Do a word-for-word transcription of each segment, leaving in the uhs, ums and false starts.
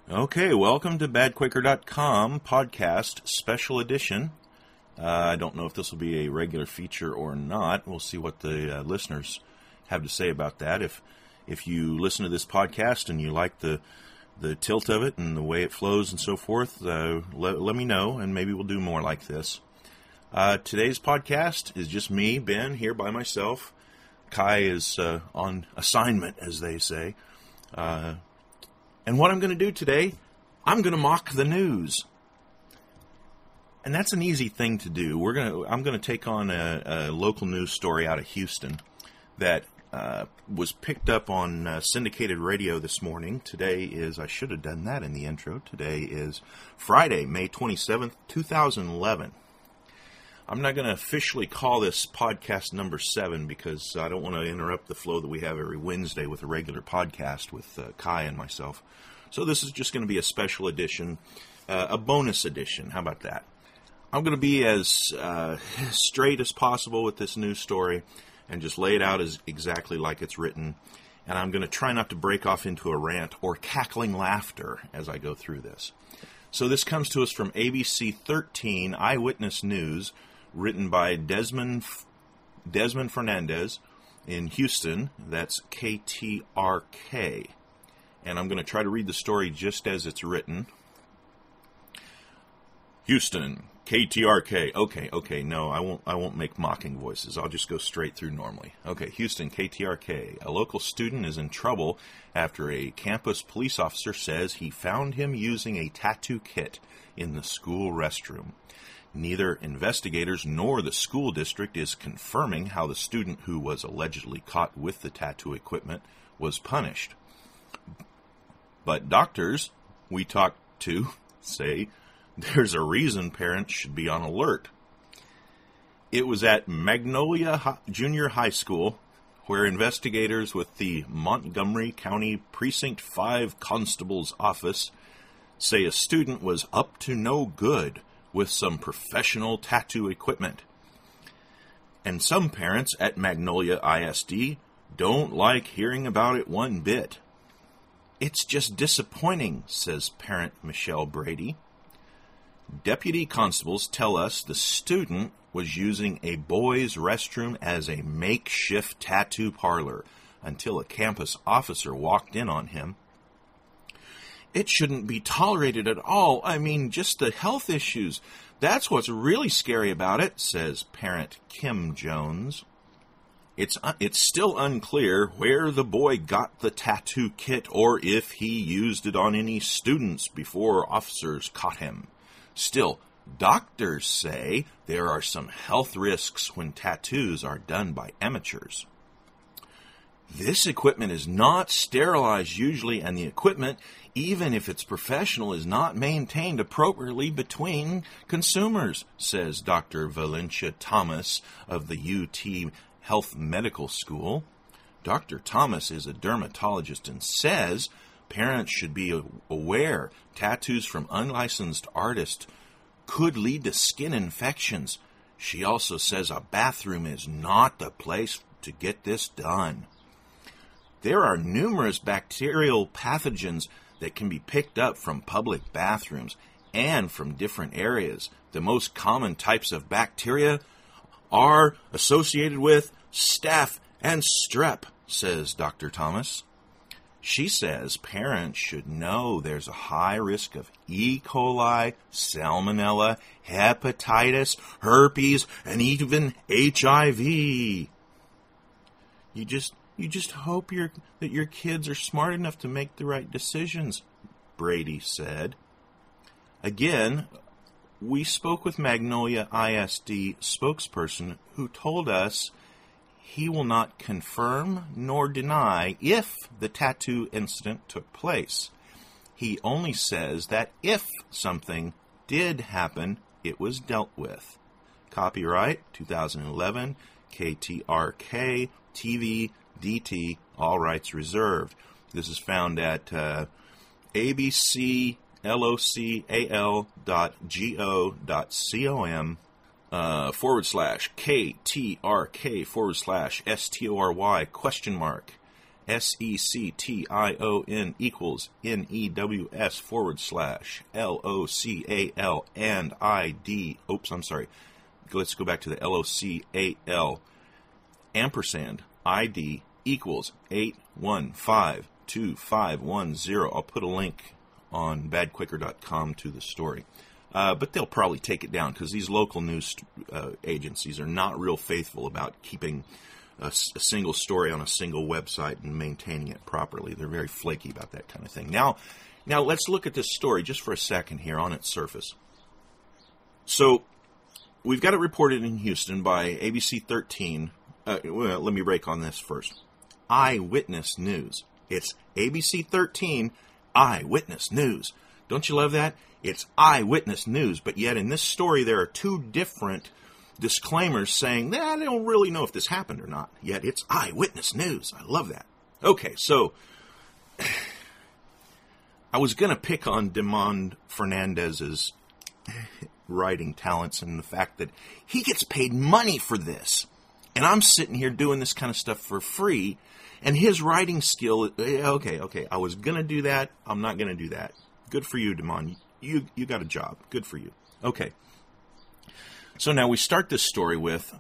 Okay, welcome to bad quaker dot com podcast special edition. Uh, I don't know if this will be a regular feature or not. We'll see what the uh, listeners have to say about that. If if you listen to this podcast and you like the the tilt of it and the way it flows and so forth, uh, let, let me know, and maybe we'll do more like this. Uh, today's podcast is just me, Ben, here by myself. Kai is uh, on assignment, as they say. Uh, and what I'm going to do today, I'm going to mock the news. And that's an easy thing to do. We're going to. I'm going to take on a, a local news story out of Houston that uh, was picked up on uh, syndicated radio this morning. Today is, I should have done that in the intro. Today is Friday, May twenty-seventh, two thousand eleven. I'm not going to officially call this podcast number seven because I don't want to interrupt the flow that we have every Wednesday with a regular podcast with uh, Kai and myself. So this is just going to be a special edition, uh, a bonus edition. How about that? I'm going to be as uh, straight as possible with this news story and just lay it out as exactly like it's written. And I'm going to try not to break off into a rant or cackling laughter as I go through this. So this comes to us from A B C thirteen Eyewitness News, written by Desmond Desmond Fernandez in Houston. That's K T R K. And I'm going to try to read the story just as it's written. Houston, K T R K. Okay, okay, no, I won't I won't make mocking voices. I'll just go straight through normally. Okay, Houston, K T R K. A local student is in trouble after a campus police officer says he found him using a tattoo kit in the school restroom. Neither investigators nor the school district is confirming how the student who was allegedly caught with the tattoo equipment was punished. But doctors we talked to say there's a reason parents should be on alert. It was at Magnolia Junior High School where investigators with the Montgomery County Precinct five Constable's Office say a student was up to no good with some professional tattoo equipment. And some parents at Magnolia I S D don't like hearing about it one bit. It's just disappointing, says parent Michelle Brady. Deputy constables tell us the student was using a boys' restroom as a makeshift tattoo parlor until a campus officer walked in on him. It shouldn't be tolerated at all. I mean, just the health issues. That's what's really scary about it, says parent Kim Jones. It's uh, it's still unclear where the boy got the tattoo kit or if he used it on any students before officers caught him. Still, doctors say there are some health risks when tattoos are done by amateurs. This equipment is not sterilized usually, and the equipment, even if it's professional, is not maintained appropriately between consumers, says Doctor Valencia Thomas of the U T Health Medical School. Doctor Thomas is a dermatologist and says parents should be aware tattoos from unlicensed artists could lead to skin infections. She also says a bathroom is not the place to get this done. There are numerous bacterial pathogens that can be picked up from public bathrooms and from different areas. The most common types of bacteria are associated with staph and strep, says Doctor Thomas. She says parents should know there's a high risk of E. coli, salmonella, hepatitis, herpes, and even H I V. You just you just hope your that your kids are smart enough to make the right decisions, Brady said. Again, we spoke with Magnolia I S D spokesperson who told us he will not confirm nor deny if the tattoo incident took place. He only says that if something did happen, it was dealt with. Copyright twenty eleven, K T R K, T V, D T, all rights reserved. This is found at uh, abclocal dot go dot com uh, forward slash K T R K forward slash S T O R Y question mark S E C T I O N equals N E W S forward slash L O C A L and I D. Oops, I'm sorry. Let's go back to the L O C A L ampersand I D equals eight one five two five one zero. I'll put a link on bad quicker dot com to the story. Uh, but they'll probably take it down because these local news uh, agencies are not real faithful about keeping a, a single story on a single website and maintaining it properly. They're very flaky about that kind of thing. Now, now let's look at this story just for a second here on its surface. So, we've got it reported in Houston by A B C thirteen. Uh, well, let me break on this first. Eyewitness News. It's A B C thirteen, Eyewitness News. Don't you love that? It's Eyewitness News, but yet in this story there are two different disclaimers saying, nah, they don't really know if this happened or not. Yet it's Eyewitness News. I love that. Okay, so I was going to pick on Demond Fernandez's writing talents and the fact that he gets paid money for this. And I'm sitting here doing this kind of stuff for free, and his writing skill, okay, okay, I was going to do that. I'm not going to do that. Good for you, Demond. You, you got a job. Good for you. Okay. So now we start this story with,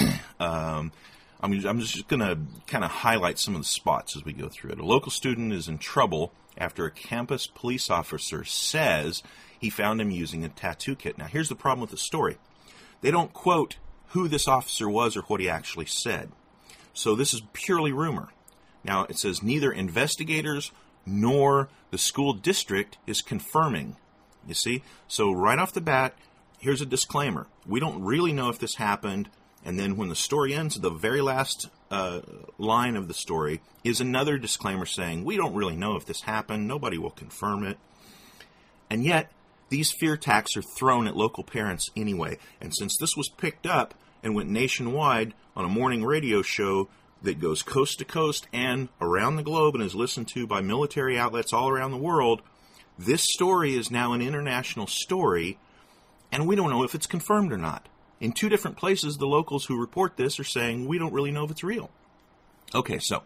um, I'm, I'm just going to kind of highlight some of the spots as we go through it. A local student is in trouble after a campus police officer says he found him using a tattoo kit. Now, here's the problem with the story. They don't quote who this officer was or what he actually said. So this is purely rumor. Now, it says neither investigators nor the school district is confirming. You see? So right off the bat, here's a disclaimer. We don't really know if this happened. And then when the story ends, the very last uh, line of the story is another disclaimer saying, we don't really know if this happened. Nobody will confirm it. And yet, these fear attacks are thrown at local parents anyway. And since this was picked up and went nationwide on a morning radio show that goes coast to coast and around the globe and is listened to by military outlets all around the world, this story is now an international story, and we don't know if it's confirmed or not. In two different places, the locals who report this are saying, we don't really know if it's real. Okay, so,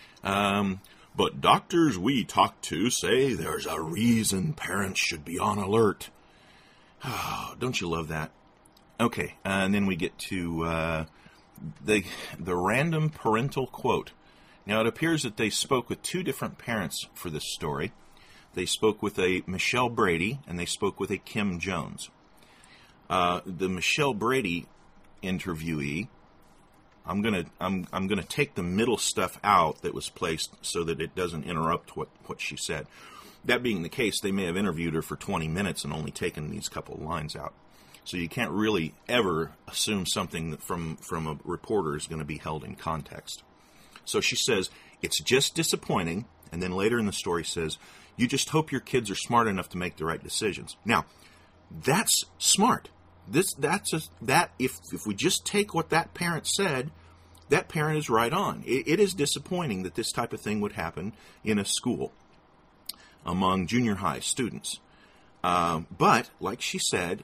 um, but doctors we talk to say there's a reason parents should be on alert. Oh, don't you love that? Okay, uh, and then we get to uh, the the random parental quote. Now, it appears that they spoke with two different parents for this story. They spoke with a Michelle Brady, and they spoke with a Kim Jones. Uh, the Michelle Brady interviewee, I'm gonna I'm I'm gonna take the middle stuff out that was placed so that it doesn't interrupt what, what she said. That being the case, they may have interviewed her for twenty minutes and only taken these couple of lines out. So you can't really ever assume something from, from a reporter is going to be held in context. So she says, it's just disappointing, and then later in the story says, you just hope your kids are smart enough to make the right decisions. Now, that's smart. This that's a, that if if we just take what that parent said, that parent is right on. It, it is disappointing that this type of thing would happen in a school among junior high students. Um, but, like she said,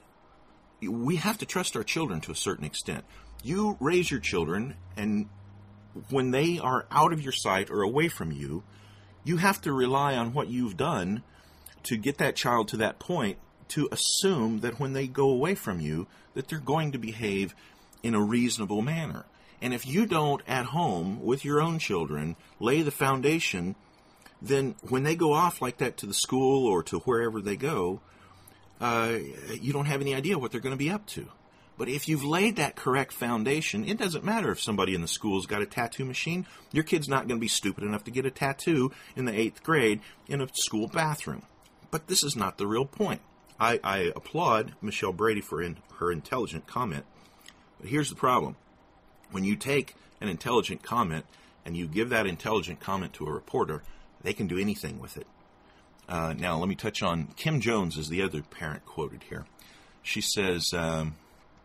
we have to trust our children to a certain extent. You raise your children, and when they are out of your sight or away from you, you have to rely on what you've done to get that child to that point to assume that when they go away from you, that they're going to behave in a reasonable manner. And if you don't, at home, with your own children, lay the foundation, then when they go off like that to the school or to wherever they go, uh, you don't have any idea what they're going to be up to. But if you've laid that correct foundation, it doesn't matter if somebody in the school's got a tattoo machine. Your kid's not going to be stupid enough to get a tattoo in the eighth grade in a school bathroom. But this is not the real point. I, I applaud Michelle Brady for in, her intelligent comment. But here's the problem. When you take an intelligent comment and you give that intelligent comment to a reporter, they can do anything with it. Uh, now, let me touch on Kim Jones is the other parent quoted here. She says, um,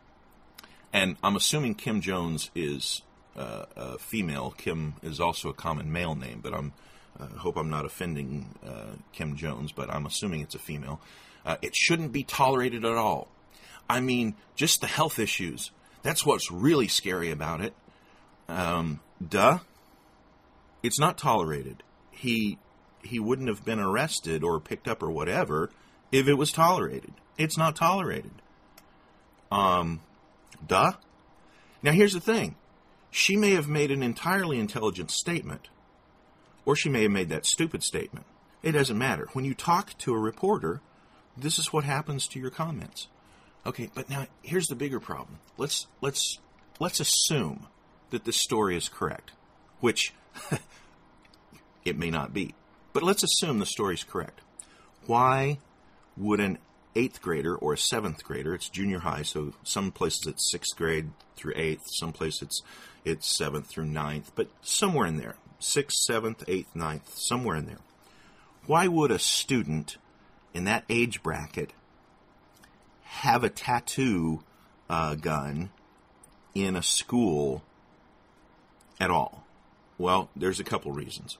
and I'm assuming Kim Jones is uh, a female. Kim is also a common male name, but I'm I uh, hope I'm not offending uh, Kim Jones, but I'm assuming it's a female. Uh, it shouldn't be tolerated at all. I mean, just the health issues. That's what's really scary about it. Um, duh. It's not tolerated. He he wouldn't have been arrested or picked up or whatever if it was tolerated. It's not tolerated. Um, duh. Now here's the thing. She may have made an entirely intelligent statement, or she may have made that stupid statement. It doesn't matter. When you talk to a reporter, this is what happens to your comments. Okay, but now here's the bigger problem. Let's let's let's assume that this story is correct, which it may not be. But let's assume the story is correct. Why would an eighth grader or a seventh grader, it's junior high, so some places it's sixth grade through eighth, some places it's it's seventh through ninth, but somewhere in there, sixth, seventh, eighth, ninth, somewhere in there. Why would a student in that age bracket have a tattoo uh, gun in a school at all? Well, there's a couple reasons.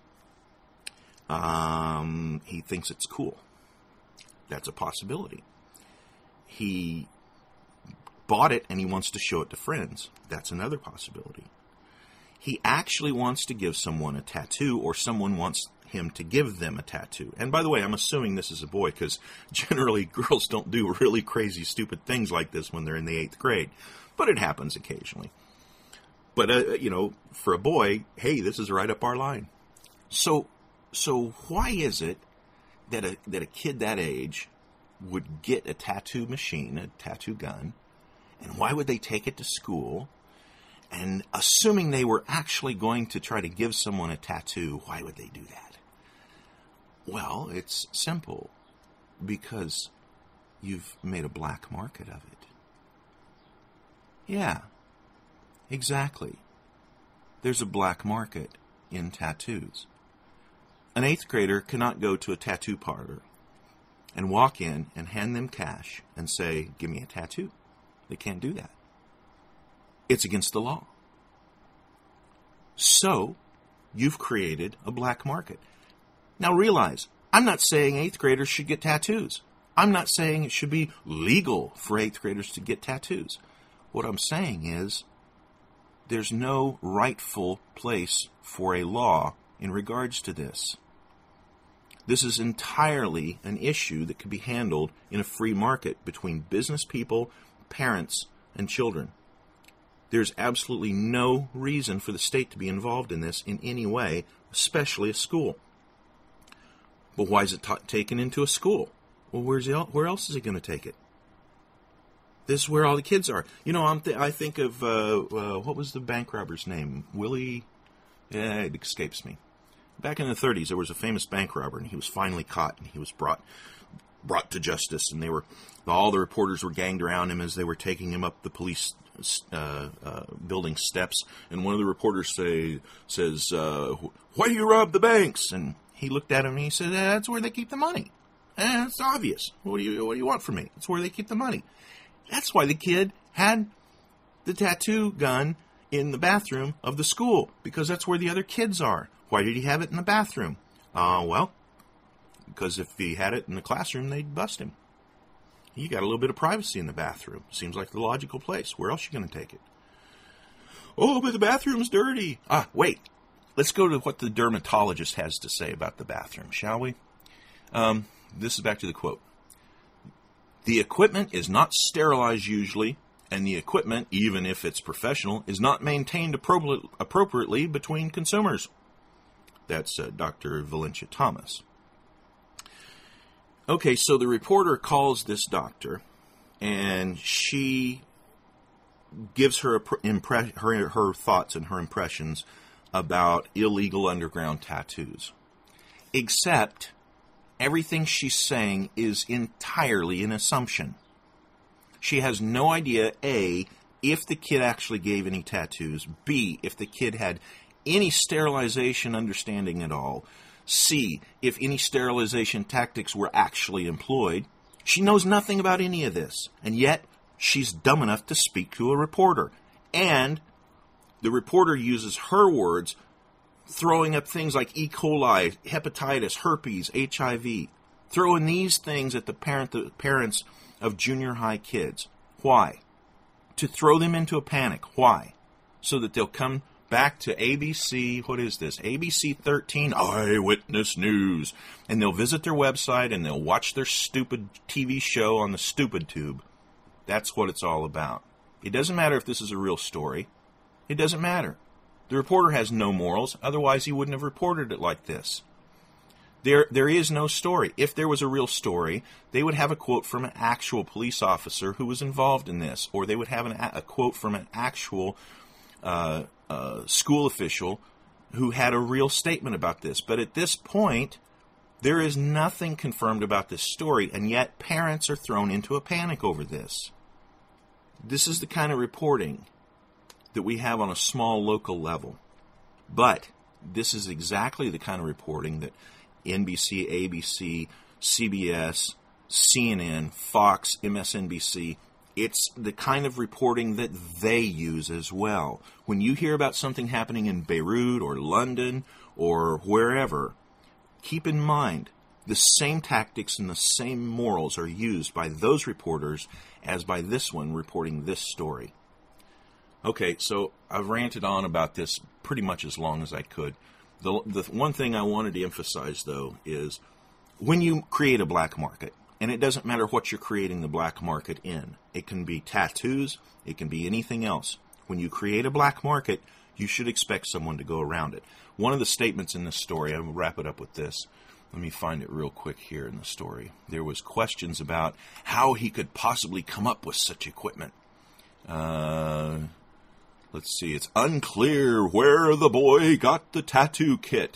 Um, he thinks it's cool. That's a possibility. He bought it and he wants to show it to friends. That's another possibility. He actually wants to give someone a tattoo, or someone wants him to give them a tattoo. And by the way, I'm assuming this is a boy, because generally girls don't do really crazy, stupid things like this when they're in the eighth grade. But it happens occasionally. But, uh, you know, for a boy, hey, this is right up our line. So, so why is it that a, that a kid that age would get a tattoo machine, a tattoo gun, and why would they take it to school? And assuming they were actually going to try to give someone a tattoo, why would they do that? Well, it's simple. Because you've made a black market of it. Yeah, exactly. There's a black market in tattoos. An eighth grader cannot go to a tattoo parlor and walk in and hand them cash and say, give me a tattoo. They can't do that. It's against the law. So, you've created a black market. Now realize, I'm not saying eighth graders should get tattoos. I'm not saying it should be legal for eighth graders to get tattoos. What I'm saying is, there's no rightful place for a law in regards to this. This is entirely an issue that could be handled in a free market between business people, parents, and children. There's absolutely no reason for the state to be involved in this in any way, especially a school. But why is it ta- taken into a school? Well, where's the, where else is he going to take it? This is where all the kids are. You know, I'm th- I think of, uh, uh, what was the bank robber's name? Willie? Yeah, it escapes me. Back in the thirties, there was a famous bank robber, and he was finally caught, and he was brought brought to justice, and they were all the reporters were ganged around him as they were taking him up the police uh, uh, building steps, and one of the reporters say says, uh, "Why do you rob the banks?" And he looked at him and he said, eh, "That's where they keep the money. Eh, it's obvious. What do you what do you want from me? It's where they keep the money." That's why the kid had the tattoo gun in the bathroom of the school, because that's where the other kids are. Why did he have it in the bathroom? Uh, well, because if he had it in the classroom, they'd bust him. You got a little bit of privacy in the bathroom. Seems like the logical place. Where else are you going to take it? Oh, but the bathroom's dirty. Ah, wait. Let's go to what the dermatologist has to say about the bathroom, shall we? Um, this is back to the quote. The equipment is not sterilized usually, and the equipment, even if it's professional, is not maintained appro- appropriately between consumers. That's uh, Doctor Valencia Thomas. Okay, so the reporter calls this doctor, and she gives her impre- her, her thoughts and her impressions about illegal underground tattoos. Except, everything she's saying is entirely an assumption. She has no idea, A, if the kid actually gave any tattoos, B, if the kid had any sterilization understanding at all, C, if any sterilization tactics were actually employed. She knows nothing about any of this, and yet she's dumb enough to speak to a reporter. And the reporter uses her words, throwing up things like E. coli, hepatitis, herpes, H I V, throwing these things at the parent, the parents of junior high kids. Why? To throw them into a panic. Why? So that they'll come back to A B C, what is this? A B C thirteen Eyewitness News. And they'll visit their website and they'll watch their stupid T V show on the stupid tube. That's what it's all about. It doesn't matter if this is a real story. It doesn't matter. The reporter has no morals, otherwise he wouldn't have reported it like this. There, there is no story. If there was a real story, they would have a quote from an actual police officer who was involved in this, or they would have an, a quote from an actual uh, uh, school official who had a real statement about this. But at this point, there is nothing confirmed about this story, and yet parents are thrown into a panic over this. This is the kind of reporting that we have on a small local level. But this is exactly the kind of reporting that N B C, A B C, C B S, C N N, Fox, M S N B C, it's the kind of reporting that they use as well. When you hear about something happening in Beirut or London or wherever, keep in mind the same tactics and the same morals are used by those reporters as by this one reporting this story. Okay, so I've ranted on about this pretty much as long as I could. The, the one thing I wanted to emphasize, though, is when you create a black market, and it doesn't matter what you're creating the black market in. It can be tattoos, it can be anything else. When you create a black market, you should expect someone to go around it. One of the statements in this story, I will wrap it up with this. Let me find it real quick here in the story. There was questions about how he could possibly come up with such equipment. Uh... Let's see, it's unclear where the boy got the tattoo kit,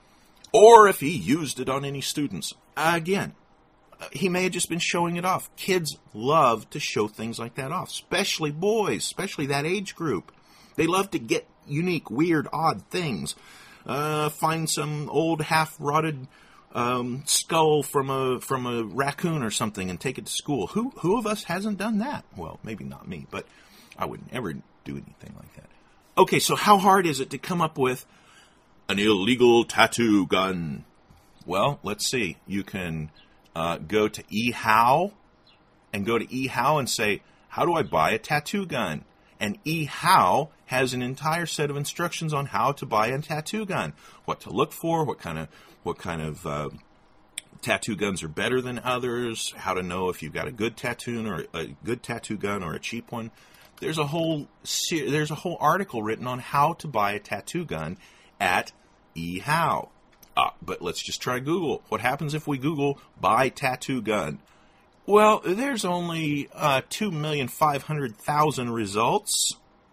or if he used it on any students. Again, he may have just been showing it off. Kids love to show things like that off, especially boys, especially that age group. They love to get unique, weird, odd things. Uh, find some old half-rotted um, skull from a from a raccoon or something and take it to school. Who who of us hasn't done that? Well, maybe not me, but I would never do anything like that. Okay, so how hard is it to come up with an illegal tattoo gun? Well, let's see. You can uh, go to eHow and go to eHow and say, how do I buy a tattoo gun? And eHow has an entire set of instructions on how to buy a tattoo gun, what to look for, what kind of what kind of uh, tattoo guns are better than others, how to know if you've got a good tattoo or a good tattoo gun or a cheap one. There's a whole there's a whole article written on how to buy a tattoo gun at eHow. Uh, but let's just try Google. What happens if we Google buy tattoo gun? Well, there's only uh, two million five hundred thousand results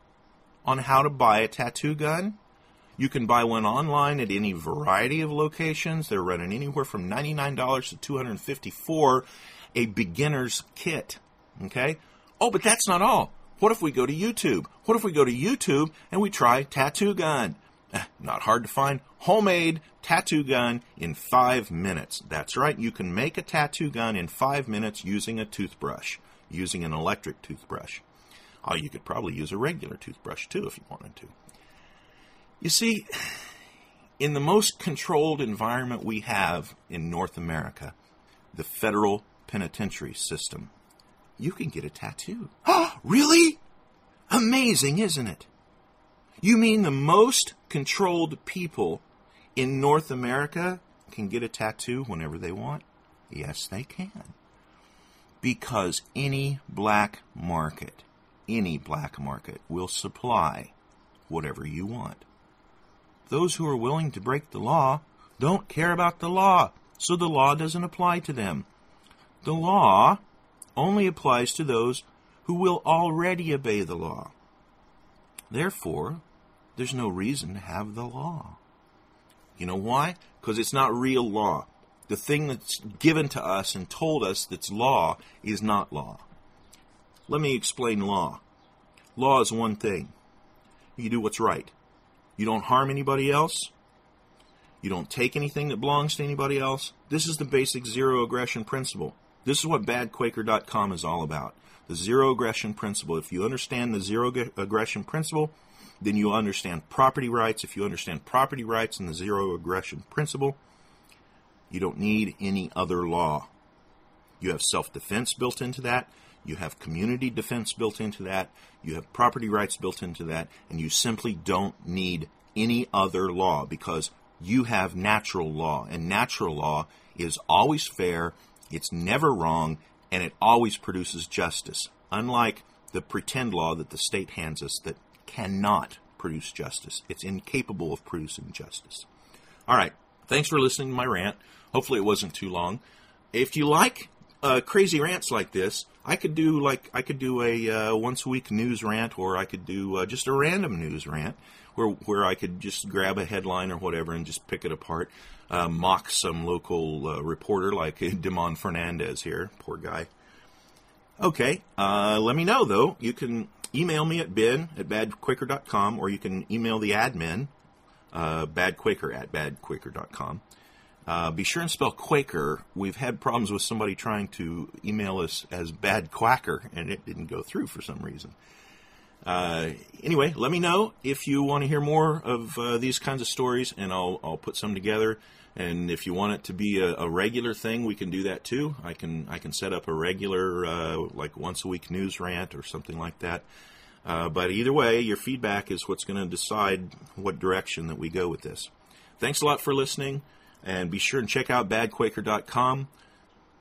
on how to buy a tattoo gun. You can buy one online at any variety of locations. They're running anywhere from ninety-nine dollars to two hundred fifty-four dollars, a beginner's kit. Okay? Oh, but that's not all. What if we go to YouTube? What if we go to YouTube and we try tattoo gun? Eh, not hard to find. Homemade tattoo gun in five minutes. That's right. You can make a tattoo gun in five minutes using a toothbrush, using an electric toothbrush. Oh, you could probably use a regular toothbrush too if you wanted to. You see, in the most controlled environment we have in North America, the federal penitentiary system, you can get a tattoo. Oh, really? Amazing, isn't it? You mean the most controlled people in North America can get a tattoo whenever they want? Yes, they can. Because any black market, any black market will supply whatever you want. Those who are willing to break the law don't care about the law, so the law doesn't apply to them. The law only applies to those who will already obey the law. Therefore, there's no reason to have the law. You know why? Because it's not real law. The thing that's given to us and told us that's law is not law. Let me explain law. Law is one thing. You do what's right. You don't harm anybody else. You don't take anything that belongs to anybody else. This is the basic zero aggression principle. This is what bad quaker dot com is all about. The zero aggression principle. If you understand the zero aggression principle, then you understand property rights. If you understand property rights and the zero aggression principle, you don't need any other law. You have self-defense built into that. You have community defense built into that. You have property rights built into that. And you simply don't need any other law because you have natural law. And natural law is always fair, it's never wrong, and it always produces justice. Unlike the pretend law that the state hands us that cannot produce justice. It's incapable of producing justice. All right. Thanks for listening to my rant. Hopefully it wasn't too long. If you like uh, crazy rants like this, I could do like I could do a uh, once a week news rant, or I could do uh, just a random news rant where where I could just grab a headline or whatever and just pick it apart, uh, mock some local uh, reporter like Damon Fernandez here, poor guy. Okay, uh, let me know though. You can email me at ben at bad quaker dot com, or you can email the admin. Uh, badquaker at badquaker dot com. Uh, be sure and spell Quaker. We've had problems with somebody trying to email us as Bad Quacker, and it didn't go through for some reason. Uh, anyway, let me know if you want to hear more of uh, these kinds of stories, and I'll I'll put some together. And if you want it to be a, a regular thing, we can do that too. I can I can set up a regular uh, like once a week news rant or something like that. Uh, but either way, your feedback is what's going to decide what direction that we go with this. Thanks a lot for listening, and be sure and check out bad quaker dot com.